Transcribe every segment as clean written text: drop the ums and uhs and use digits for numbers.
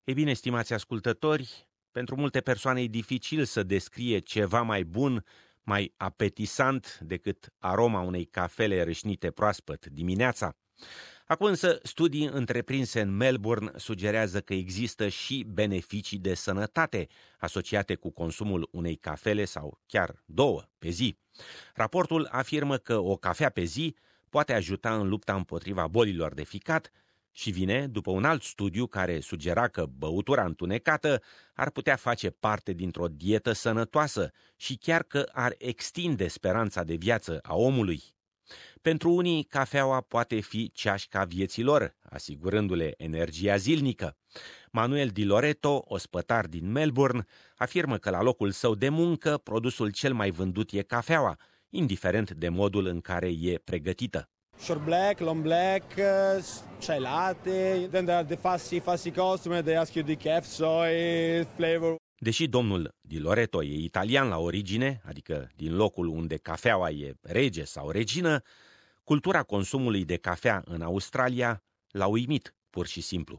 Ei bine, stimați ascultători, pentru multe persoane e dificil să descrie ceva mai bun, mai apetisant decât aroma unei cafele râșnite proaspăt dimineața. Acum însă, studii întreprinse în Melbourne sugerează că există și beneficii de sănătate asociate cu consumul unei cafele sau chiar două pe zi. Raportul afirmă că o cafea pe zi poate ajuta în lupta împotriva bolilor de ficat și vine după un alt studiu care sugera că băutura întunecată ar putea face parte dintr-o dietă sănătoasă și chiar că ar extinde speranța de viață a omului. Pentru unii, cafeaua poate fi ceașca vieții lor, asigurându-le energia zilnică. Manuel Di Loreto, ospătar din Melbourne, afirmă că la locul său de muncă, produsul cel mai vândut e cafeaua, indiferent de modul în care e pregătită. Short black, long black, chai latte, then there are the fussy customers, they ask you decaf, soy, flavor. Deși domnul Di Loreto e italian la origine, adică din locul unde cafeaua e rege sau regină, cultura consumului de cafea în Australia l-a uimit, pur și simplu.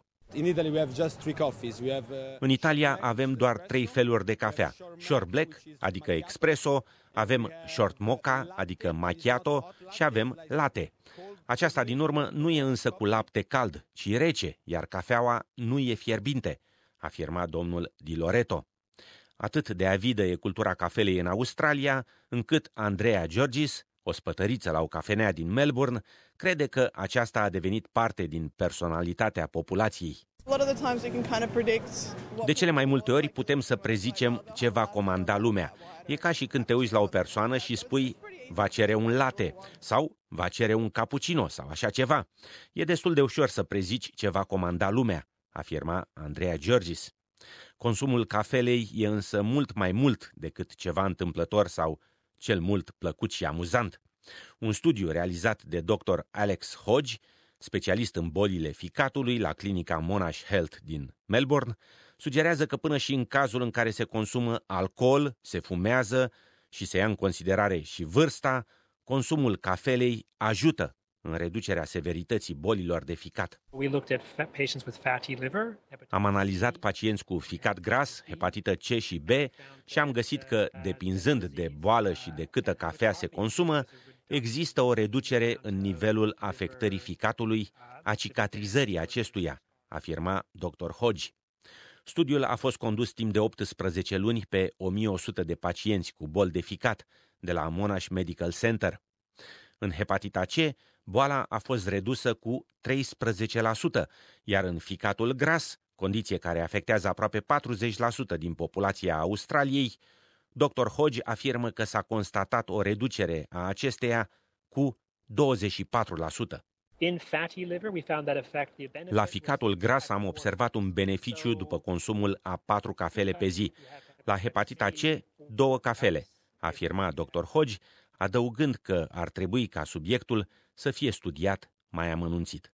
În Italia avem doar 3 feluri de cafea. Short black, adică espresso, avem short mocha, adică macchiato și avem latte. Aceasta din urmă nu e însă cu lapte cald, ci rece, iar cafeaua nu e fierbinte, afirma domnul Di Loreto. Atât de avidă e cultura cafelei în Australia, încât Andrea Georgis, o spătăriță la o cafenea din Melbourne, crede că aceasta a devenit parte din personalitatea populației. De cele mai multe ori putem să prezicem ce va comanda lumea. E ca și când te uiți la o persoană și spui va cere un latte sau va cere un cappuccino sau așa ceva. E destul de ușor să prezici ce va comanda lumea, afirma Andrea Georgis. Consumul cafelei e însă mult mai mult decât ceva întâmplător sau cel mult plăcut și amuzant. Un studiu realizat de dr. Alex Hodge, specialist în bolile ficatului la clinica Monash Health din Melbourne, sugerează că până și în cazul în care se consumă alcool, se fumează și se ia în considerare și vârsta, consumul cafelei ajută în reducerea severității bolilor de ficat. Am analizat pacienți cu ficat gras, hepatită C și B și am găsit că, depinzând de boală și de câtă cafea se consumă, există o reducere în nivelul afectării ficatului, a cicatrizării acestuia, afirma dr. Hodge. Studiul a fost condus timp de 18 luni pe 1100 de pacienți cu boli de ficat de la Monash Medical Center. În hepatita C, boala a fost redusă cu 13%, iar în ficatul gras, condiție care afectează aproape 40% din populația Australiei, dr. Hodge afirmă că s-a constatat o reducere a acesteia cu 24%. La ficatul gras am observat un beneficiu după consumul a 4 cafele pe zi. La hepatita C, 2 cafele, afirma dr. Hodge, adăugând că ar trebui ca subiectul să fie studiat mai amănunțit.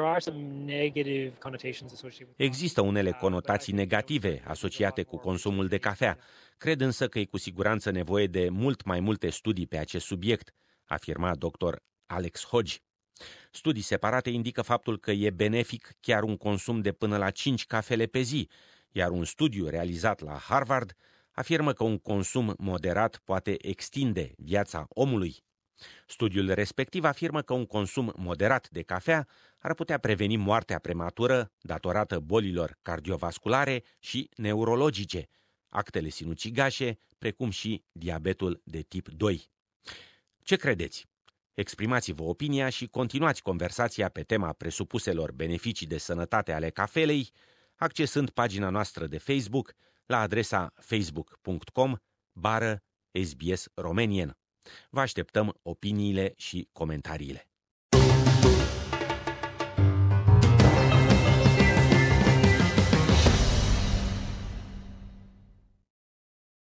Există unele conotații negative asociate cu consumul de cafea. Cred însă că e cu siguranță nevoie de mult mai multe studii pe acest subiect, afirma dr. Alex Hodge. Studii separate indică faptul că e benefic chiar un consum de până la 5 cafele pe zi, iar un studiu realizat la Harvard afirmă că un consum moderat poate extinde viața omului. Studiul respectiv afirmă că un consum moderat de cafea ar putea preveni moartea prematură datorată bolilor cardiovasculare și neurologice, actele sinucigașe, precum și diabetul de tip 2. Ce credeți? Exprimați-vă opinia și continuați conversația pe tema presupuselor beneficii de sănătate ale cafelei, accesând pagina noastră de Facebook la adresa facebook.com/SBS Romanian. Vă așteptăm opiniile și comentariile.